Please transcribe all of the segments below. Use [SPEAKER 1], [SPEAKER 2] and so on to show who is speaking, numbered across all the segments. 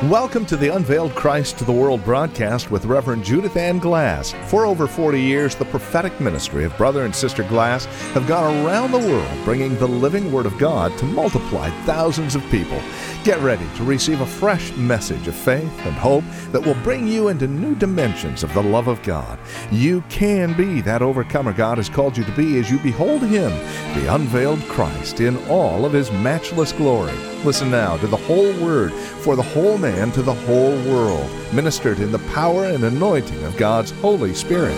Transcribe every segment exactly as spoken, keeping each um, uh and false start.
[SPEAKER 1] Welcome to the Unveiled Christ to the World broadcast with Reverend Judith Ann Glass. For over forty years, the prophetic ministry of Brother and Sister Glass have gone around the world bringing the living Word of God to multiply thousands of people. Get ready to receive a fresh message of faith and hope that will bring you into new dimensions of the love of God. You can be that overcomer God has called you to be as you behold Him, the unveiled Christ, in all of His matchless glory. Listen now to the whole Word for the whole man to the whole world, ministered in the power and anointing of God's Holy Spirit.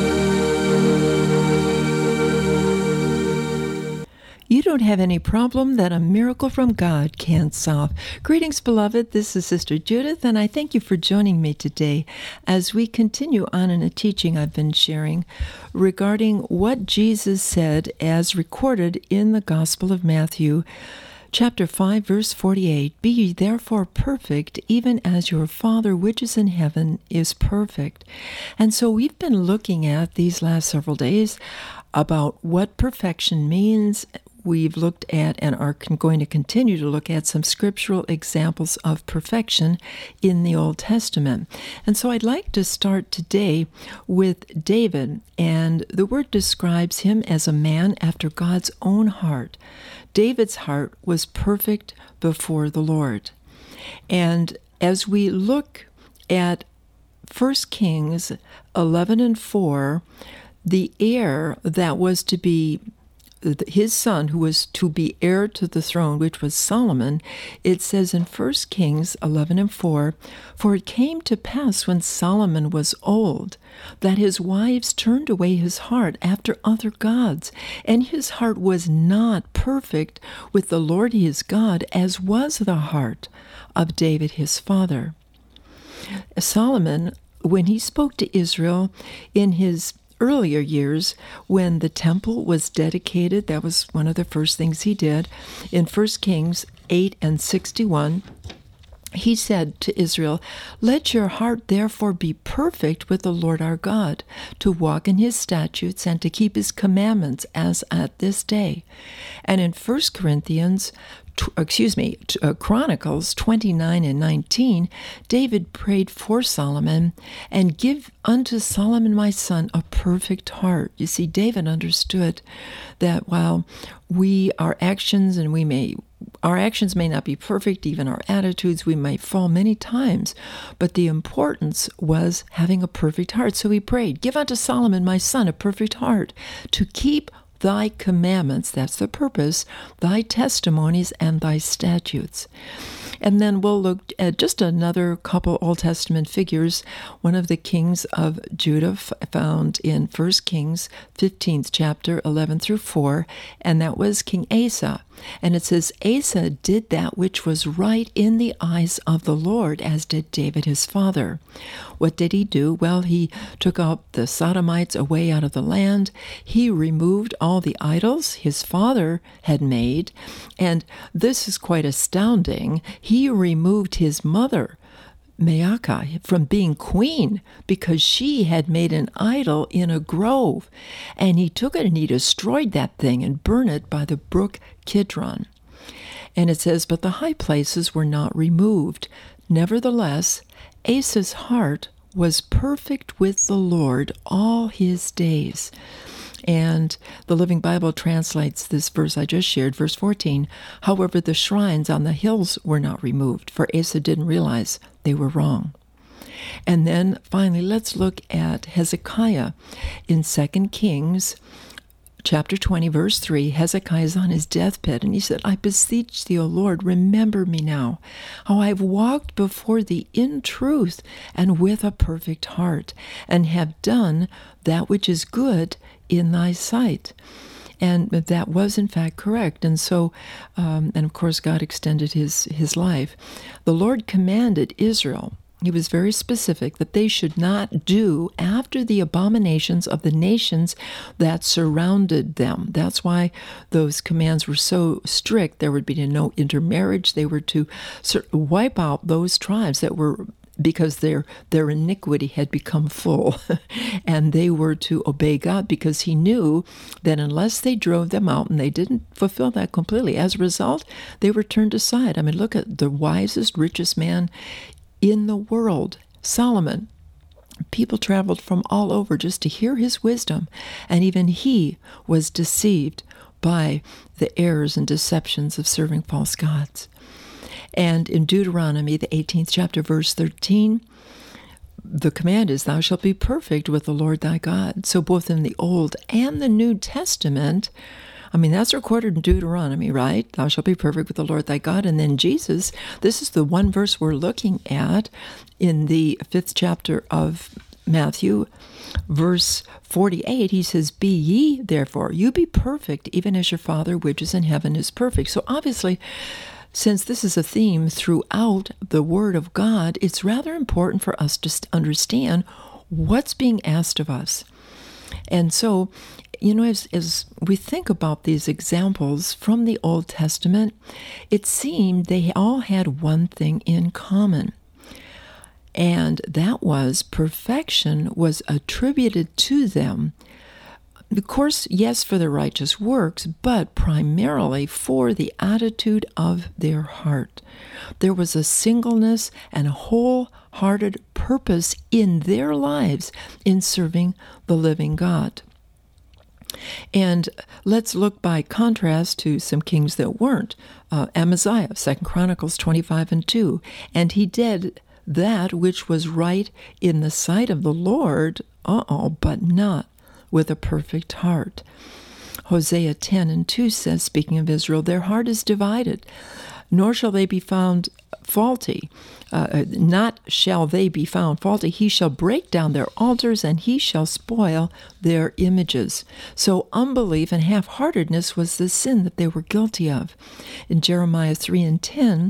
[SPEAKER 2] You don't have any problem that a miracle from God can't solve. Greetings, beloved. This is Sister Judith, and I thank you for joining me today as we continue on in a teaching I've been sharing regarding what Jesus said as recorded in the Gospel of Matthew, Chapter five, verse forty-eight, Be ye therefore perfect, even as your Father which is in heaven is perfect. And so we've been looking at these last several days about what perfection means. We've looked at and are going to continue to look at some scriptural examples of perfection in the Old Testament. And so I'd like to start today with David, and the word describes him as a man after God's own heart. David's heart was perfect before the Lord. And as we look at First Kings eleven and four, the heir that was to be his son, who was to be heir to the throne, which was Solomon, it says in First Kings eleven and four, For it came to pass when Solomon was old, that his wives turned away his heart after other gods, and his heart was not perfect with the Lord his God, as was the heart of David his father. Solomon, when he spoke to Israel in his earlier years, when the temple was dedicated, that was one of the first things he did. In First Kings eight and sixty-one, he said to Israel, Let your heart therefore be perfect with the Lord our God, to walk in his statutes and to keep his commandments as at this day. And in First Corinthians excuse me, uh, Chronicles twenty-nine and nineteen, David prayed for Solomon, and give unto Solomon my son a perfect heart. You see, David understood that while we, our actions, and we may, our actions may not be perfect, even our attitudes, we may fall many times, but the importance was having a perfect heart. So he prayed, Give unto Solomon my son a perfect heart, to keep thy commandments, that's the purpose, thy testimonies and thy statutes. And then we'll look at just another couple Old Testament figures. One of the kings of Judah found in First Kings fifteenth chapter, eleven through four, and that was King Asa. And it says, Asa did that which was right in the eyes of the Lord, as did David his father. What did he do? Well, he took out the Sodomites away out of the land. He removed all the idols his father had made. And this is quite astounding. He removed his mother, Maacah, from being queen because she had made an idol in a grove. And he took it and he destroyed that thing and burned it by the brook Kidron. And it says, But the high places were not removed. Nevertheless, Asa's heart was perfect with the Lord all his days. And the Living Bible translates this verse I just shared, verse fourteen, However, the shrines on the hills were not removed, for Asa didn't realize they were wrong. And then finally, let's look at Hezekiah in Second Kings chapter twenty, verse three. Hezekiah is on his deathbed, and he said, I beseech thee, O Lord, remember me now, how I have walked before thee in truth and with a perfect heart, and have done that which is good in thy sight. And that was, in fact, correct. And so, um, and of course, God extended his, his life. The Lord commanded Israel, he was very specific, that they should not do after the abominations of the nations that surrounded them. That's why those commands were so strict. There would be no intermarriage. They were to wipe out those tribes that were, because their their iniquity had become full, and they were to obey God, because he knew that unless they drove them out, and they didn't fulfill that completely, as a result, they were turned aside. I mean, look at the wisest, richest man in the world. Solomon, people traveled from all over just to hear his wisdom, and even he was deceived by the errors and deceptions of serving false gods. And in Deuteronomy, the eighteenth chapter, verse thirteen, the command is, thou shalt be perfect with the Lord thy God. So both in the Old and the New Testament, I mean, that's recorded in Deuteronomy, right? Thou shalt be perfect with the Lord thy God. And then Jesus, this is the one verse we're looking at in the fifth chapter of Matthew, verse forty-eight. He says, be ye therefore, you be perfect, even as your Father which is in heaven is perfect. So obviously, since this is a theme throughout the Word of God, it's rather important for us to understand what's being asked of us. And so, you know, as, as we think about these examples from the Old Testament, it seemed they all had one thing in common. And that was perfection was attributed to them. Of course, yes, for their righteous works, but primarily for the attitude of their heart. There was a singleness and a wholehearted purpose in their lives in serving the living God. And let's look by contrast to some kings that weren't. Uh, Amaziah, Second Chronicles twenty-five and two. And he did that which was right in the sight of the Lord, uh-oh, but not with a perfect heart. Hosea ten and two says, speaking of Israel, their heart is divided, nor shall they be found faulty. Uh, not shall they be found faulty. He shall break down their altars, and he shall spoil their images. So unbelief and half-heartedness was the sin that they were guilty of. In Jeremiah three and ten,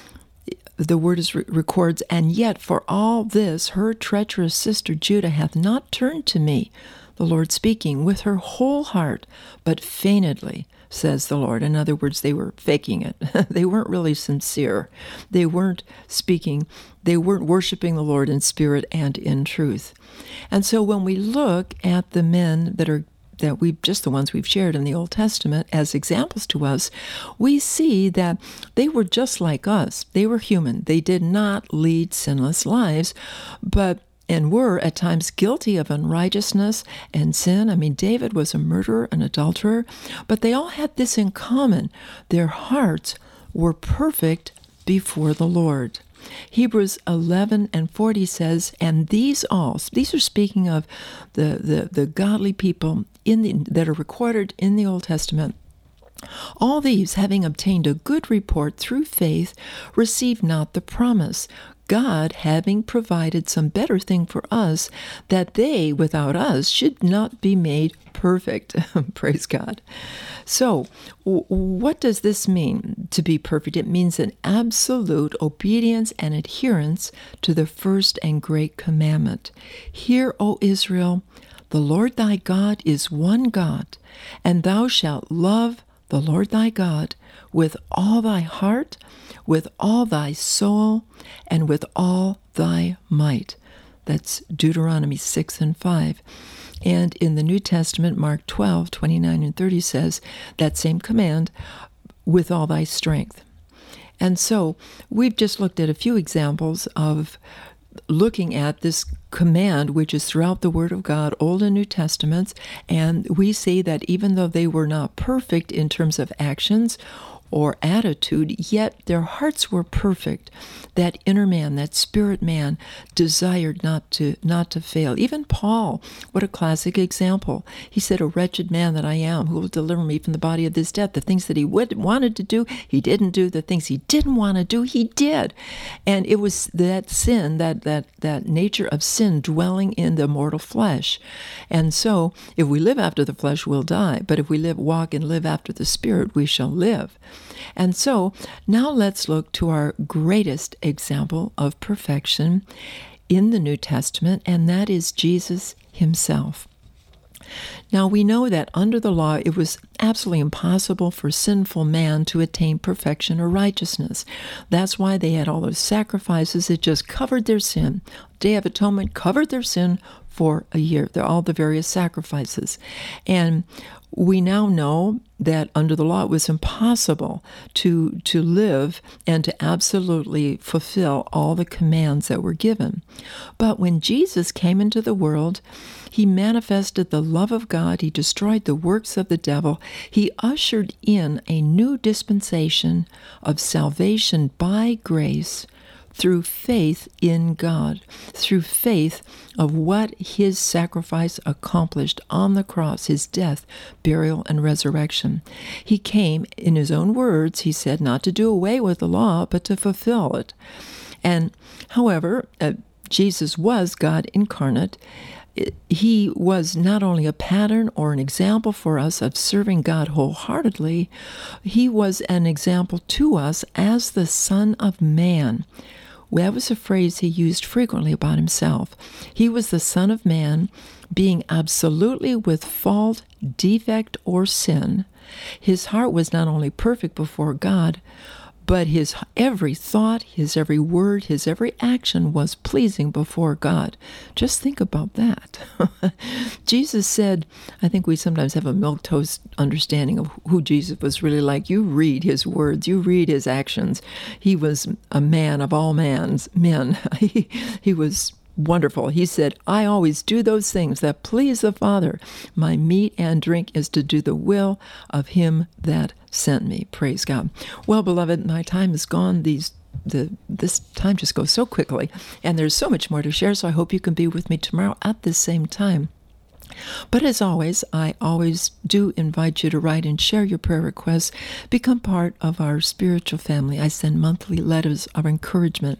[SPEAKER 2] the word is re- records, and yet for all this her treacherous sister Judah hath not turned to me, the Lord speaking, with her whole heart, but feignedly, says the Lord. In other words, they were faking it. They weren't really sincere. They weren't speaking. They weren't worshiping the Lord in spirit and in truth. And so when we look at the men that are that we've just the ones we've shared in the Old Testament as examples to us, we see that they were just like us. They were human. They did not lead sinless lives, but and were at times guilty of unrighteousness and sin. I mean, David was a murderer, an adulterer, but they all had this in common. Their hearts were perfect before the Lord. Hebrews eleven and forty says, and these all, these are speaking of the, the, the godly people in the, that are recorded in the Old Testament, all these, having obtained a good report through faith, received not the promise, God having provided some better thing for us, that they, without us, should not be made perfect. Praise God. So, w- what does this mean, to be perfect? It means an absolute obedience and adherence to the first and great commandment. Hear, O Israel, the Lord thy God is one God, and thou shalt love the Lord thy God with all thy heart, with all thy soul, and with all thy might. That's Deuteronomy six and five. And in the New Testament, Mark twelve, twenty-nine and thirty says that same command, with all thy strength. And so we've just looked at a few examples of looking at this command, which is throughout the Word of God, Old and New Testaments, and we see that even though they were not perfect in terms of actions or attitude, yet their hearts were perfect. That inner man, that spirit man, desired not to not to fail. Even Paul, what a classic example. He said, a wretched man that I am, who will deliver me from the body of this death? The things that he would, wanted to do, he didn't do. The things he didn't want to do, he did. And it was that sin, that that that nature of sin dwelling in the mortal flesh. And so, if we live after the flesh, we'll die. But if we live, walk and live after the Spirit, we shall live. And so, now let's look to our greatest example of perfection in the New Testament, and that is Jesus himself. Now, we know that under the law, it was absolutely impossible for sinful man to attain perfection or righteousness. That's why they had all those sacrifices that just covered their sin. Day of Atonement covered their sin for a year. They're all the various sacrifices. And we now know that under the law it was impossible to to live and to absolutely fulfill all the commands that were given. But when Jesus came into the world, he manifested the love of God. He destroyed the works of the devil. He ushered in a new dispensation of salvation by grace through faith in God, through faith of what his sacrifice accomplished on the cross, his death, burial, and resurrection. He came, in his own words, he said, not to do away with the law, but to fulfill it. And, however, uh, Jesus was God incarnate. He was not only a pattern or an example for us of serving God wholeheartedly, he was an example to us as the Son of Man. That was a phrase he used frequently about himself. He was the Son of Man, being absolutely with fault, defect, or sin. His heart was not only perfect before God, but his every thought, his every word, his every action was pleasing before God. Just think about that. Jesus said, I think we sometimes have a milquetoast understanding of who Jesus was really like. You read his words, you read his actions. He was a man of all man's men. he, he was wonderful. He said, I always do those things that please the Father. My meat and drink is to do the will of him that sent me. Praise God. Well, beloved, my time is gone. These the this time just goes so quickly, and there's so much more to share, so I hope you can be with me tomorrow at the same time. But as always, I always do invite you to write and share your prayer requests. Become part of our spiritual family. I send monthly letters of encouragement.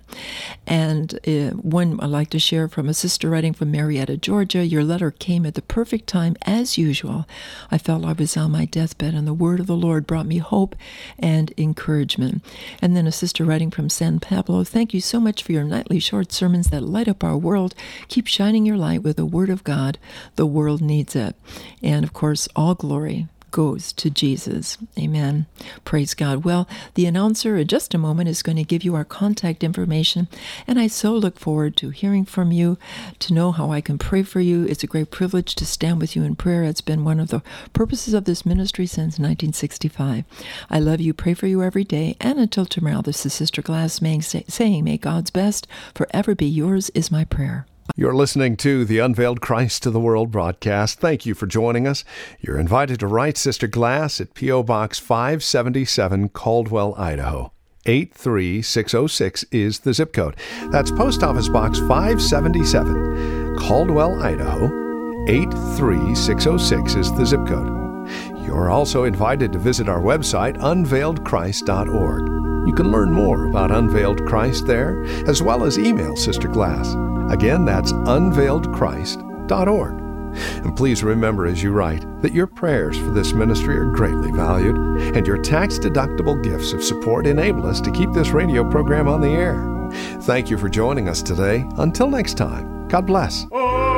[SPEAKER 2] And uh, one I'd like to share from a sister writing from Marietta, Georgia. Your letter came at the perfect time, as usual. I felt I was on my deathbed, and the word of the Lord brought me hope and encouragement. And then a sister writing from San Pablo. Thank you so much for your nightly short sermons that light up our world. Keep shining your light with the word of God. The word world needs it. And of course, all glory goes to Jesus. Amen. Praise God. Well, the announcer in just a moment is going to give you our contact information, and I so look forward to hearing from you, to know how I can pray for you. It's a great privilege to stand with you in prayer. It's been one of the purposes of this ministry since nineteen sixty-five. I love you, pray for you every day, and until tomorrow, this is Sister Glass saying, may God's best forever be yours is my prayer.
[SPEAKER 1] You're listening to the Unveiled Christ to the World broadcast. Thank you for joining us. You're invited to write Sister Glass at P O. Box five seventy-seven, Caldwell, Idaho. eight three six oh six is the zip code. That's Post Office Box five seventy-seven, Caldwell, Idaho. eight three six oh six is the zip code. You're also invited to visit our website, unveiled christ dot org. You can learn more about Unveiled Christ there, as well as email Sister Glass. Again, that's unveiled christ dot org. And please remember as you write that your prayers for this ministry are greatly valued, and your tax-deductible gifts of support enable us to keep this radio program on the air. Thank you for joining us today. Until next time, God bless.